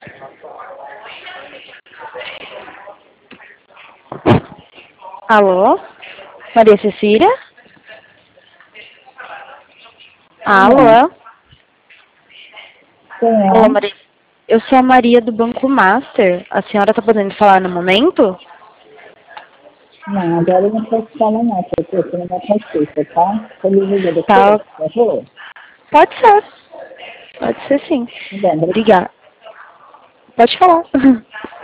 Alô? Maria Cecília? Alô? Olá, Maria. Eu sou a Maria do Banco Master. A senhora está podendo falar no momento? Não, agora eu não posso falar não, porque eu tenho uma consulta, tá? Eu lhe ligo Tá. depois, por favor. Pode ser. Pode ser sim. Tá bom, Obrigada. Pode falar.